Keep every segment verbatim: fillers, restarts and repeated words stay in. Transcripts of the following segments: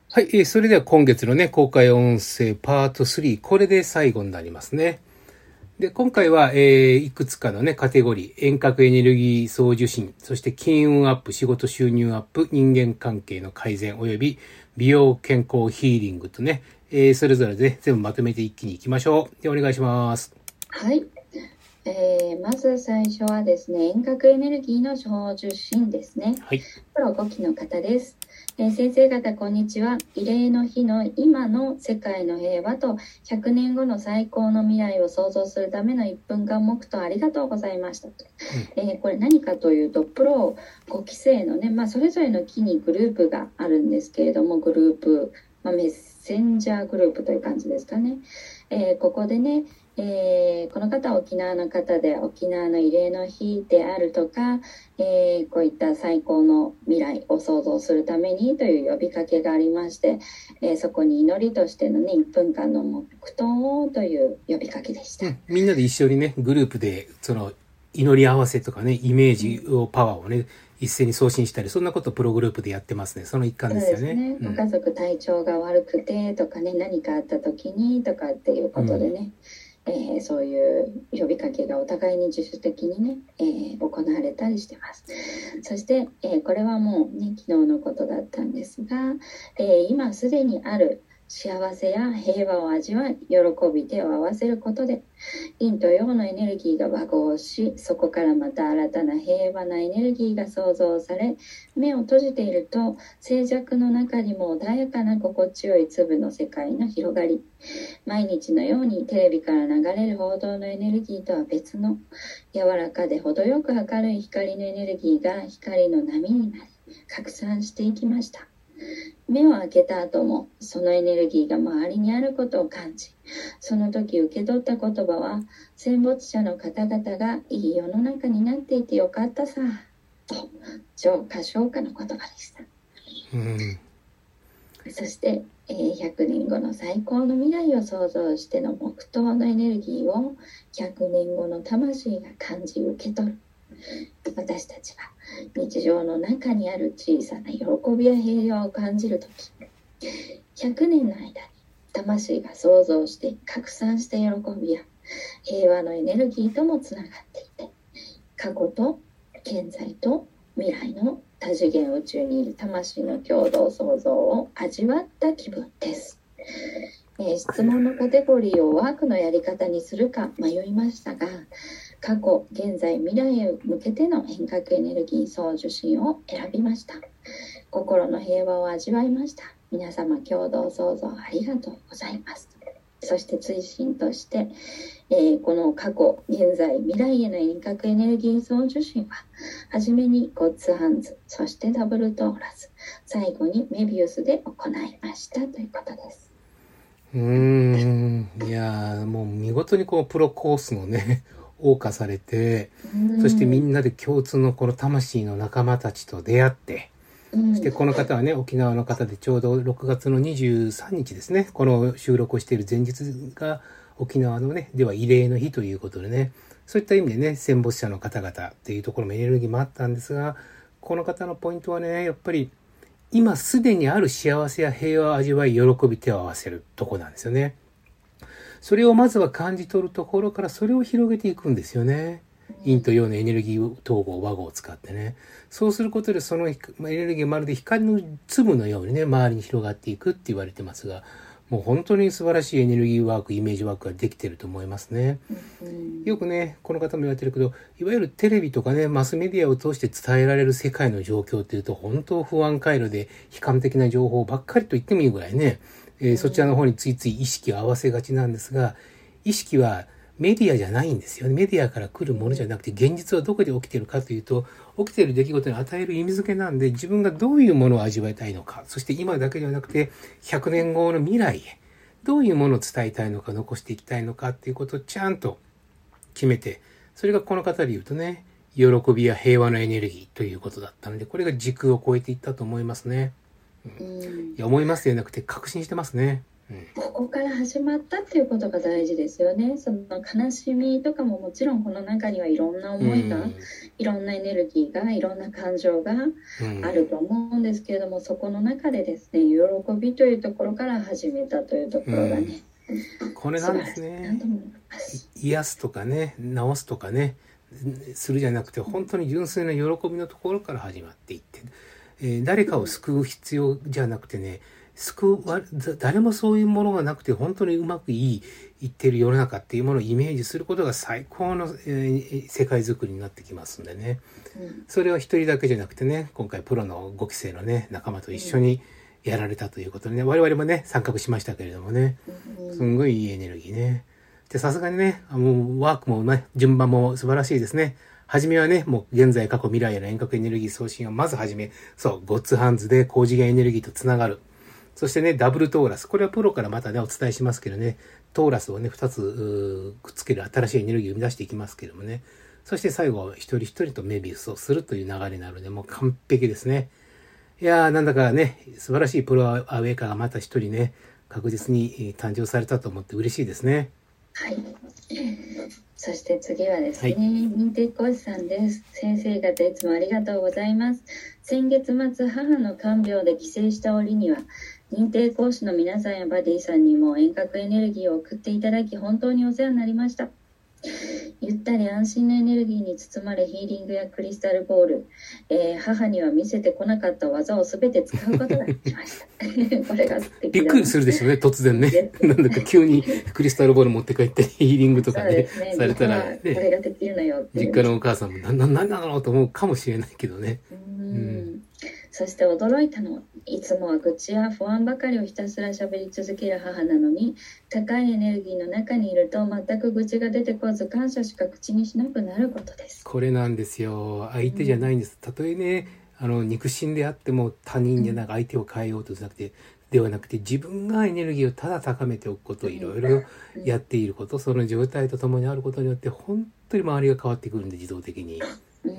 はい、えー、それでは今月のね、公開音声パートスリー、これで最後になりますね。で、今回は、えー、いくつかのね、カテゴリー、遠隔エネルギー送受信、そして金運アップ、仕事収入アップ、人間関係の改善、および美容健康ヒーリングとね、えー、それぞれで、ね、全部まとめて一気にいきましょう。で、お願いします。 はい。えー、まず最初はですね、遠隔エネルギーの送受信ですね。 はい。 プロごきの方です。えー、先生方、こんにちは。慰霊の日の今の世界の平和とひゃくねんごの最高の未来を創造するためのいっぷんかん黙祷ありがとうございました。うん、えー、これ何かというと、プロごき生のね、まあ、それぞれの期にグループがあるんですけれども、グループ、まあ、メッセンジャーグループという感じですかね。えー、ここでね、えー、この方は沖縄の方で、沖縄の慰霊の日であるとか、えー、こういった最高の未来を創造するためにという呼びかけがありまして、えー、そこに祈りとしてのね、いっぷんかんの黙祷という呼びかけでした。 うん、みんなで一緒にね、グループで、その、祈り合わせとかね、イメージを、パワーをね、一斉に送信したり、そんなことをプログループでやってますね。その一環ですよね。そうですね。 ご家族体調が悪くてとかね、何かあった時にとかっていうことでね、うんえー、そういう呼びかけがお互いに自主的にね、えー、行われたりしてます。そして、えー、これはもうね、昨日のことだったんですが、えー、今すでにある幸せや平和を味わい、喜び手を合わせることで、陰と陽のエネルギーが和合し、そこからまた新たな平和なエネルギーが創造され、目を閉じていると、静寂の中にも穏やかな心地よい粒の世界の広がり、毎日のようにテレビから流れる報道のエネルギーとは別の、柔らかで程よく明るい光のエネルギーが光の波になり、拡散していきました。目を開けた後もそのエネルギーが周りにあることを感じ、その時受け取った言葉は、戦没者の方々がいい世の中になっていてよかったさと浄化昇華の言葉でした。うん、そして、えー、ひゃくねんごの最高の未来を創造しての黙祷のエネルギーをひゃくねんごの魂が感じ受け取る。私たちは日常の中にある小さな喜びや平和を感じるとき、ひゃくねんの間に魂が創造して拡散した喜びや平和のエネルギーともつながっていて、過去と現在と未来の多次元宇宙にいる魂の共同創造を味わった気分です。えー、質問のカテゴリーをワークのやり方にするか迷いましたが、過去、現在、未来へ向けての遠隔エネルギー送受信を選びました。心の平和を味わいました。皆様共同創造ありがとうございます。そして追伸として、えー、この過去、現在、未来への遠隔エネルギー送受信は、はじめにゴッツハンズ、そしてダブルトーラス、最後にメビウスで行いましたということです。 うーん、いやー、もう見事にこうプロコースのね、謳歌されて、そしてみんなで共通のこの魂の仲間たちと出会って、そしてこの方はね、沖縄の方でちょうどろくがつのにじゅうさんにちですね、この収録をしている前日が沖縄のね、では慰霊の日ということでね、そういった意味でね、戦没者の方々っていうところもエネルギーもあったんですが、この方のポイントはね、やっぱり今すでにある幸せや平和を味わい、喜び手を合わせるとこなんですよね。それをまずは感じ取るところからそれを広げていくんですよね。陰と陽のエネルギー統合、和合を使ってね。そうすることでそのエネルギーまるで光の粒のようにね、周りに広がっていくって言われてますが、もう本当に素晴らしいエネルギーワーク、イメージワークができてると思いますね。よくね、この方も言われてるけど、いわゆるテレビとかね、マスメディアを通して伝えられる世界の状況っていうと、本当不安回路で悲観的な情報ばっかりと言ってもいいぐらいね、えー、そちらの方についつい意識を合わせがちなんですが、意識はメディアじゃないんですよね。メディアから来るものじゃなくて、現実はどこで起きているかというと、起きている出来事に与える意味付けなんで、自分がどういうものを味わいたいのか、そして今だけではなくて、ひゃくねんごの未来へ、どういうものを伝えたいのか、残していきたいのかっていうことをちゃんと決めて、それがこの方で言うとね、喜びや平和のエネルギーということだったので、これが時空を超えていったと思いますね。うん、いや思いますではなくて確信してますね。 ここから始まったっていうことが大事ですよね。その悲しみとかももちろんこの中にはいろんな思いが、うん、いろんなエネルギーが、いろんな感情があると思うんですけれども、そこの中でですね、喜びというところから始めたというところがね、 うん、これなんですね。癒すとかね、治すとかね、するじゃなくて、本当に純粋な喜びのところから始まっていって、えー、誰かを救う必要じゃなくてね、救わ誰もそういうものがなくて本当にうまくいいいってる世の中っていうものをイメージすることが最高の、えー、世界づくりになってきますんでね、うん、それは一人だけじゃなくてね、今回プロのごきせいのね仲間と一緒にやられたということでね、我々もね参画しましたけれどもね、すんごいいいエネルギーね。でさすがにね、もうワークもね順番も素晴らしいですね。はじめはね、もう現在過去未来への遠隔エネルギー送信をまずはじめ、そうゴッツハンズで高次元エネルギーとつながる。そしてね、ダブルトーラス。これはプロからまたね、お伝えしますけどね、トーラスをね、二つくっつける新しいエネルギーを生み出していきますけどもね。そして最後、一人一人とメビウスをするという流れになるので、もう完璧ですね。いやー、なんだかね、素晴らしいプロアウェイカーがまた一人ね、確実に誕生されたと思って嬉しいですね。 はい。そして次はですね、はい、認定講師さんです。先生方いつもありがとうございます。先月末、母の看病で帰省した折には、認定講師の皆さんやバディさんにも遠隔エネルギーを送っていただき本当にお世話になりました。ゆったり安心のエネルギーに包まれヒーリングやクリスタルボール、えー、母には見せてこなかった技をすべて使うことができましたこれが素敵だ。 びっくりするでしょうね、突然ねなんだか急にクリスタルボール持って帰ってヒーリングとか ね, ねされたら、ね、 これができるのよって実家のお母さんも何なんだろうと思うかもしれないけどね。 うん、そして驚いたのは、いつもは愚痴や不安ばかりをひたすら喋り続ける母なのに、高いエネルギーの中にいると全く愚痴が出てこず、感謝しか口にしなくなることです。 これなんですよ。相手じゃないんです。たとえね、あの肉親であっても他人じゃなく相手を変えようとじゃなくて、ではなくて自分がエネルギーをただ高めておくこと、いろいろやっていること、その状態とともにあることによって本当に周りが変わってくるんで、自動的に、うん、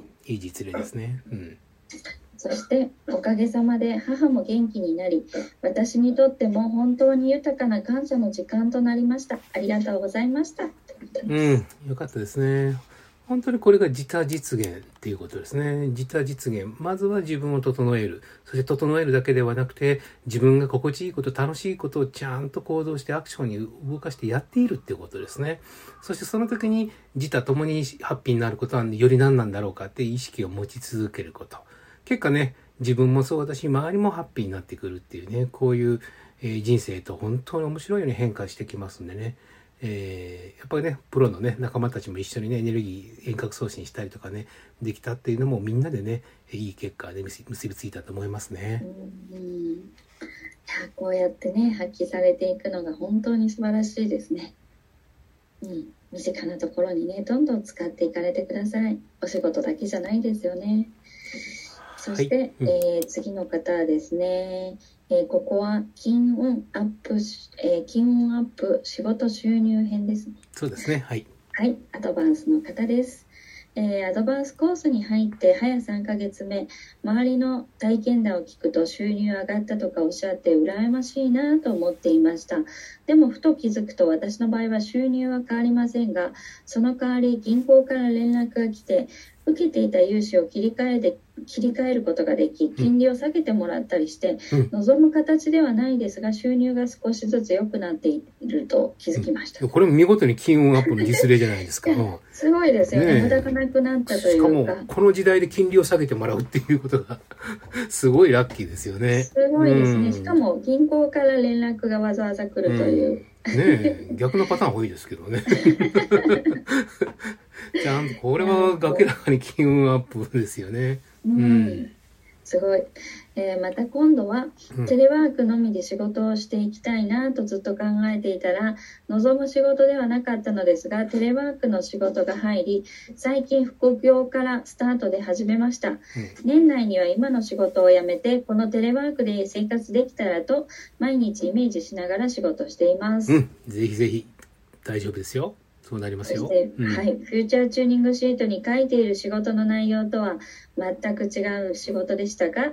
いい実例ですね。うん。 そしておかげさまで母も元気になり、私にとっても本当に豊かな感謝の時間となりました。ありがとうございました。 うん、よかったですね。本当にこれが自他実現っていうことですね。自他実現。まずは自分を整える。そして整えるだけではなくて、自分が心地いいこと、楽しいことをちゃんと行動してアクションに動かしてやっているっていうことですね。そしてその時に自他共にハッピーになることはより何なんだろうかっていう意識を持ち続けること。結果ね、自分もそうだし、周りもハッピーになってくるっていうね、こういう、えー、人生と本当に面白いように変化してきますんでね。えー、やっぱりね、プロのね、仲間たちも一緒にね、エネルギー遠隔送信したりとかね、できたっていうのもみんなでね、いい結果で結びついたと思いますね。 うんうん、いや、こうやってね、発揮されていくのが本当に素晴らしいですね。うん、身近なところにね、どんどん使っていかれてください。お仕事だけじゃないですよね。そして、はい、うん、えー、次の方はですね、えー、ここは金運アップ、えー、金運アップ仕事収入編ですね。 そうですね。はい。 はい、アドバンスの方です。えー、アドバンスコースに入って早さんかげつめ、周りの体験談を聞くと収入上がったとかおっしゃって羨ましいなと思っていました。でもふと気づくと、私の場合は収入は変わりませんが、その代わり銀行から連絡が来て、受けていた融資を切り替えて切り替えることができ、金利を下げてもらったりして、うん、望む形ではないですが収入が少しずつ良くなっていると気づきました。 うん、これも見事に金運アップの実例じゃないですか。 すごいですよね。無駄がなくなったというか。 しかもこの時代で金利を下げてもらうっていうことがすごいラッキーですよね。 すごいですね。うん、しかも銀行から連絡がわざわざ来るという。うん、 ねえ、逆のパターン多いですけどね。ちゃんとこれは明らかに金運アップですよね。 うん、うん、すごい、えー、また今度はテレワークのみで仕事をしていきたいなとずっと考えていたら、望む仕事ではなかったのですが、テレワークの仕事が入り、最近副業からスタートで始めました。うん、年内には今の仕事を辞めてこのテレワークで生活できたらと毎日イメージしながら仕事しています。 うん、ぜひぜひ大丈夫ですよ。そうなりますよ。 そして、うん、はい、フューチャーチューニングシートに書いている仕事の内容とは全く違う仕事でしたが、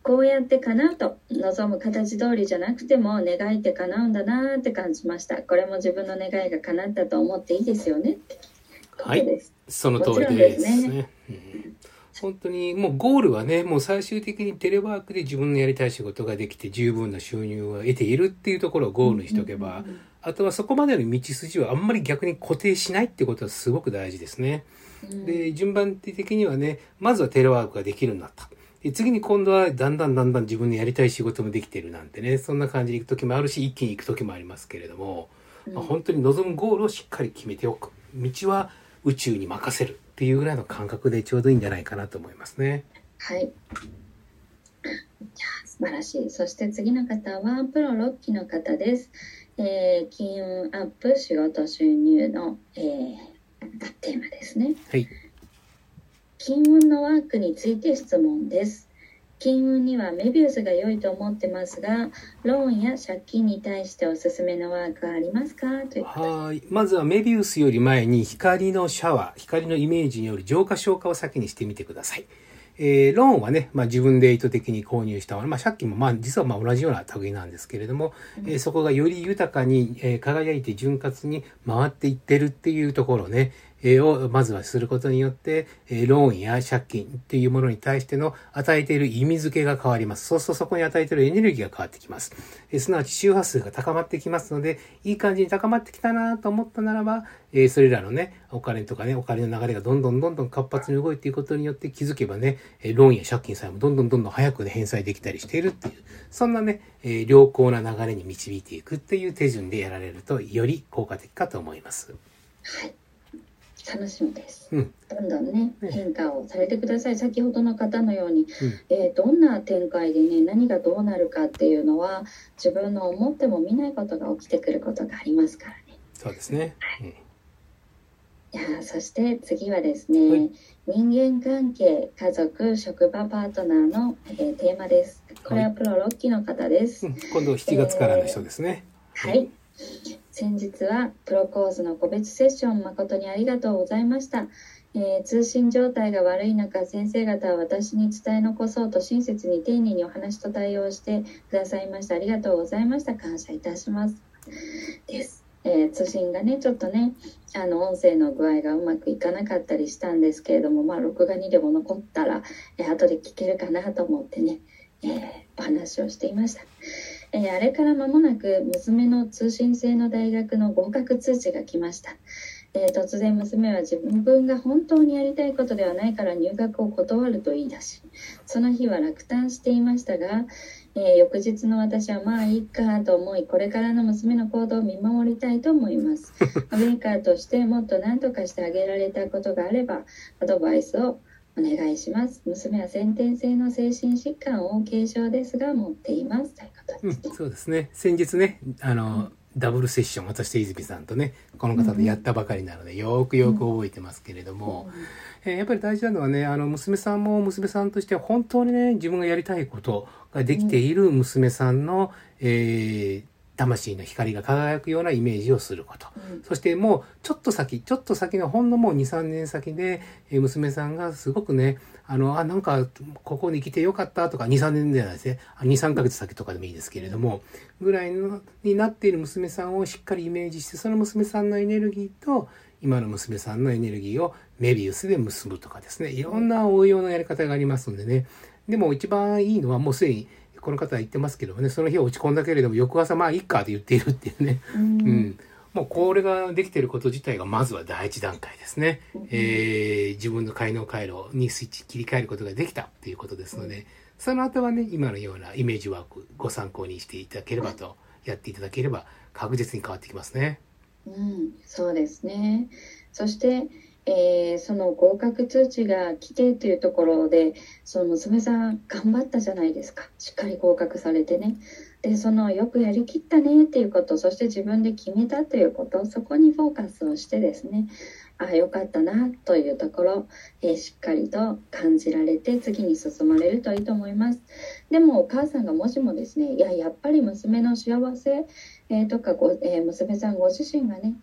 こうやって叶うと望む形通りじゃなくても願いって叶うんだなって感じました。これも自分の願いが叶ったと思っていいですよねってことです。 はい、その通りですね。 ね、 うん、本当にもうゴールはね、もう最終的にテレワークで自分のやりたい仕事ができて十分な収入を得ているっていうところをゴールにしておけば、うんうんうん、あとはそこまでの道筋をあんまり逆に固定しないってことはすごく大事ですね。うん、で、順番的にはね、まずはテレワークができるようになった。で次に今度はだんだんだんだん自分のやりたい仕事もできてるなんてね、そんな感じで行く時もあるし、一気に行く時もありますけれども、うんまあ、本当に望むゴールをしっかり決めておく。道は宇宙に任せるっていうぐらいの感覚でちょうどいいんじゃないかなと思いますね。 はい。じゃあ素晴らしい。そして次の方はプロろっきの方です。えー、金運アップ、仕事収入の、えー、テーマですね。 はい。 金運のワークについて質問です。金運にはメビウスが良いと思ってますが、ローンや借金に対しておすすめのワークはありますかということで。 はい。まずはメビウスより前に光のシャワー、光のイメージによる浄化消化を先にしてみてください。えー、ローンはね、まあ、自分で意図的に購入したもの、まあ、借金もまあ実はまあ同じような類なんですけれども、うん、えー、そこがより豊かに、えー、輝いて潤滑に回っていってるっていうところね、えー、をまずはすることによって、えー、ローンや借金っていうものに対しての与えている意味付けが変わります。そうするとそこに与えているエネルギーが変わってきます。えー、すなわち周波数が高まってきますので、いい感じに高まってきたなと思ったならば、えー、それらのね、お金とかね、お金の流れがどんどんどんどん活発に動いていくことによって気づけばね、ローンや借金さえもどんどんどんどん早くね、返済できたりしているっていう、そんなね、えー、良好な流れに導いていくっていう手順でやられると、より効果的かと思います。 はい。楽しみです。 うん、 どんどんね、変化をされてください。先ほどの方のように、 うんえー、どんな展開でね、何がどうなるかっていうのは、自分の思っても見ないことが起きてくることがありますからね。 そうですね。 はい。いや、そして次はですね、はい、人間関係、家族、職場パートナーの、えー、テーマです。これはプロろっきの方です。 はい、うん、今度しちがつからの人ですね。 えー、はい。はい先日はプロコースの個別セッション誠にありがとうございました、えー、通信状態が悪い中先生方は私に伝え残そうと親切に丁寧にお話と対応してくださいました。ありがとうございました。感謝いたしますです、えー、通信がねちょっとねあの音声の具合がうまくいかなかったりしたんですけれども、まあ録画にでも残ったら、えー、後で聞けるかなと思ってね、えー、お話をしていました。えー、あれから間もなく娘の通信制の大学の合格通知が来ました、えー、突然娘は自分が本当にやりたいことではないから入学を断ると言い出し、その日は落胆していましたが、えー、翌日の私はまあいいかと思い、これからの娘の行動を見守りたいと思いますメーカーとしてもっと何とかしてあげられたことがあればアドバイスをお願いします。娘は先天性の精神疾患を軽症ですが持っていますということです、 うん、そうですね。先日ねあの、うん、ダブルセッション私と泉さんとねこの方でやったばかりなので、うん、よくよく覚えてますけれども、うんえー、やっぱり大事なのはねあの娘さんも娘さんとしては本当にね自分がやりたいことができている娘さんの、うんえー魂の光が輝くようなイメージをすること、うん、そしてもうちょっと先ちょっと先のほんのもう にさんねん先で、えー、娘さんがすごくねあのあなんかここに来てよかったとか にさんねんじゃないですね にさんかげつ先とかでもいいですけれどもぐらいのになっている娘さんをしっかりイメージしてその娘さんのエネルギーと今の娘さんのエネルギーをメビウスで結ぶとかですねいろんな応用のやり方がありますのでねでも一番いいのはもうすでにこの方は言ってますけどもねその日は落ち込んだけれども翌朝まあいいかと言っているっていうね、うん、うん、もうこれができていること自体がまずは第一段階ですね、うん、えー、自分の開脳回路にスイッチ切り替えることができたということですので、うん、その後はね今のようなイメージワークご参考にしていただければとやっていただければ確実に変わってきますね。 うん、そうですね。そしてえー、その合格通知が来てというところでその娘さん頑張ったじゃないですか。しっかり合格されてねでそのよくやりきったねっていうことそして自分で決めたということそこにフォーカスをしてですねああよかったなというところ、えー、しっかりと感じられて次に進まれるといいと思います。でもお母さんがもしもですねいややっぱり娘の幸せ、えー、とかご、えー、娘さんご自身がね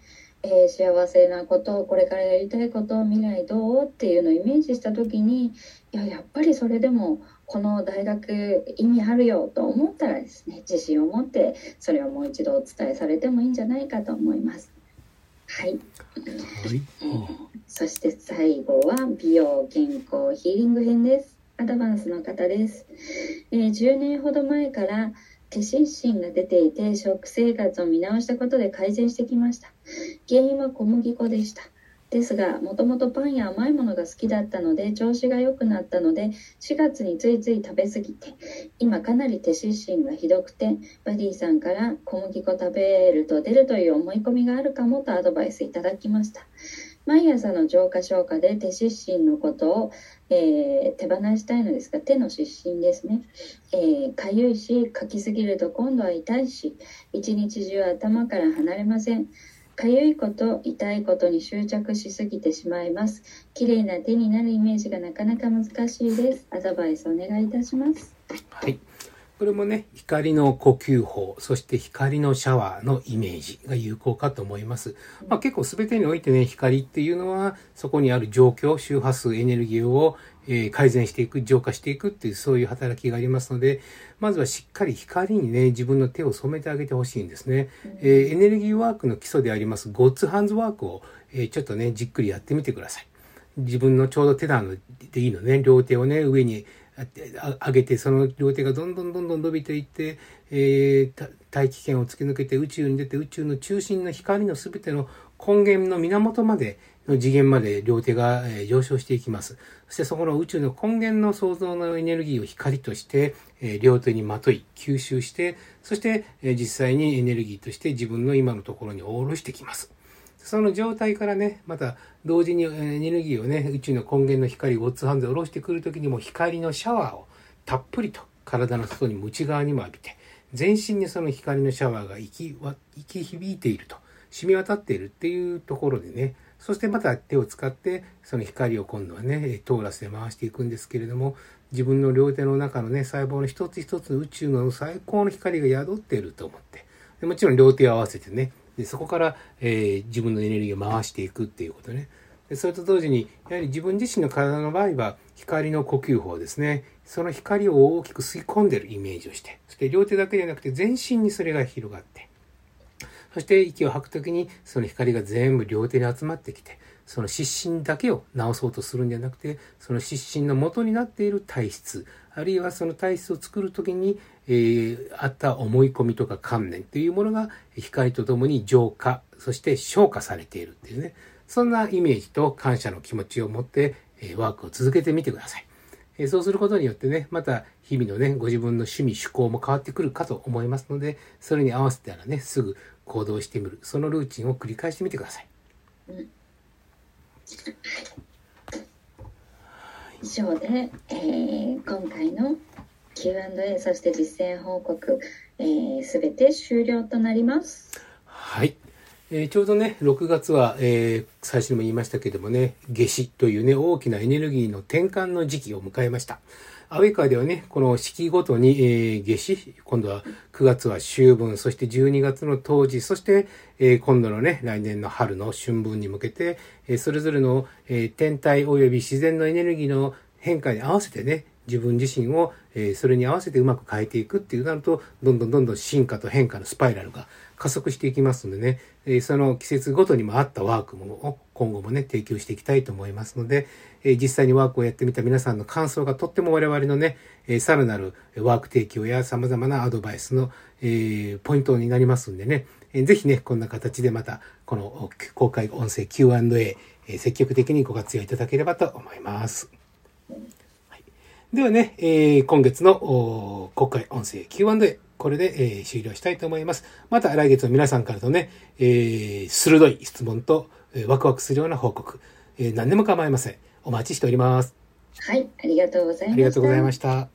えー、幸せなことを、これからやりたいこと、未来どうっていうのをイメージした時に、いや、やっぱりそれでもこの大学意味あるよと思ったらですね、自信を持ってそれをもう一度お伝えされてもいいんじゃないかと思います。はい、はいえー、そして最後は美容健康ヒーリング編です。アドバンスの方です。えー、じゅうねんほど前から手湿疹が出ていて、食生活を見直したことで改善してきました。原因は小麦粉でした。ですが、もともとパンや甘いものが好きだったので、調子が良くなったので、しがつについつい食べ過ぎて、今かなり手湿疹がひどくて、バディさんから小麦粉食べると出るという思い込みがあるかもとアドバイスいただきました。毎朝の浄化消化で手湿疹のことを、えー、手放したいのですが、手の湿疹ですね、えー、かゆいし、かきすぎると今度は痛いし、一日中頭から離れません。かゆいこと、痛いことに執着しすぎてしまいます。綺麗な手になるイメージがなかなか難しいです。アドバイスお願いいたします。 はい。これもね、光の呼吸法、そして光のシャワーのイメージが有効かと思います。まあ、結構全てにおいてね、光っていうのは、そこにある状況、周波数、エネルギーを、えー、改善していく、浄化していくっていう、そういう働きがありますので、まずはしっかり光にね、自分の手を染めてあげてほしいんですね。えー、エネルギーワークの基礎であります、ゴッツハンズワークを、えー、ちょっとね、じっくりやってみてください。自分のちょうど手段でいいのね、両手をね、上に上げて、その両手がどんどんどんどん伸びていって、えー、大気圏を突き抜けて宇宙に出て、宇宙の中心の光のすべての根源の源までの次元まで両手が上昇していきます。そしてそこの宇宙の根源の創造のエネルギーを光として、両手にまとい、吸収して、そして実際にエネルギーとして自分の今のところに下ろしてきます。その状態からね、また同時にエネルギーをね、宇宙の根源の光、ゴッツハンズで下ろしてくるときにも光のシャワーをたっぷりと体の外にも内側にも浴びて、全身にその光のシャワーが行き、行き響いていると、染み渡っているっていうところでね、そしてまた手を使ってその光を今度はね、トーラスで回していくんですけれども、自分の両手の中のね、細胞の一つ一つの宇宙の最高の光が宿っていると思って、でもちろん両手を合わせてね、でそこから、えー、自分のエネルギーを回していくっていうことね。でそれと同時に、やはり自分自身の体の場合は、光の呼吸法ですね。その光を大きく吸い込んでいるイメージをして、そして両手だけじゃなくて全身にそれが広がって、そして息を吐くときに、その光が全部両手に集まってきて、その湿疹だけを治そうとするんじゃなくて、その湿疹の元になっている体質、あるいはその体質を作るときに、えー、あった思い込みとか観念というものが光とともに浄化、そして消化されているっていうね、そんなイメージと感謝の気持ちを持って、えー、ワークを続けてみてください。えー、そうすることによってね、また日々のね、ご自分の趣味趣向も変わってくるかと思いますので、それに合わせたらね、すぐ行動してみる、そのルーチンを繰り返してみてください。うん、 以上で、えー、今回の キューアンドエー そして実践報告すべ、えー、て終了となります。 はい、えー、ちょうどねろくがつは、えー、最初にも言いましたけどもね、夏至というね大きなエネルギーの転換の時期を迎えました。アウェイカーではね、この四季ごとに、えー、夏至、今度はくがつは秋分、そしてじゅうにがつの冬至、そして、えー、今度のね、来年の春の春分に向けて、えー、それぞれの、えー、天体及び自然のエネルギーの変化に合わせてね、自分自身を、えー、それに合わせてうまく変えていくっていうなると、どんどんどんどん進化と変化のスパイラルが加速していきますのでね、えー、その季節ごとにも合ったワークを今後もね、提供していきたいと思いますので、えー、実際にワークをやってみた皆さんの感想がとっても我々のね、えー、さらなるワーク提供や様々なアドバイスの、えー、ポイントになりますんでね、えー、ぜひね、こんな形でまたこの公開音声 キューアンドエー、えー、積極的にご活用いただければと思います。ではね、えー、今月の公開音声 キューアンドエー、これで、えー、終了したいと思います。また来月の皆さんからのね、えー、鋭い質問と、えー、ワクワクするような報告、えー、何でも構いません。お待ちしております。 はい、ありがとうございました。 ありがとうございました。